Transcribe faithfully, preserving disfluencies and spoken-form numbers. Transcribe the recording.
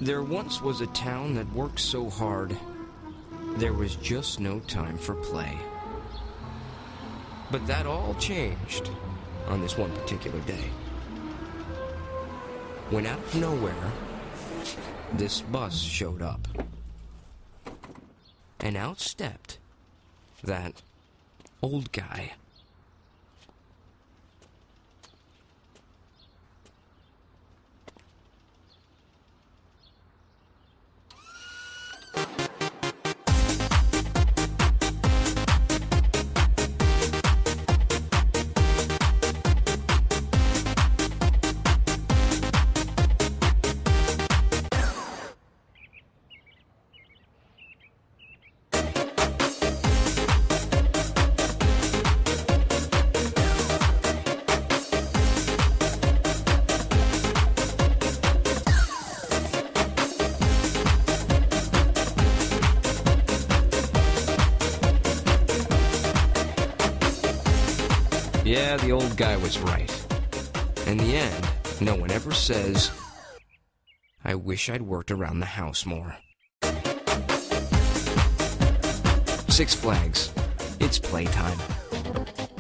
There once was a town that worked so hard, there was just no time for play. But that all changed on this one particular day. When out of nowhere, this bus showed up. And out stepped that old guy. Yeah, the old guy was right. In the end, no one ever says, I wish I'd worked around the house more. Six Flags. It's playtime.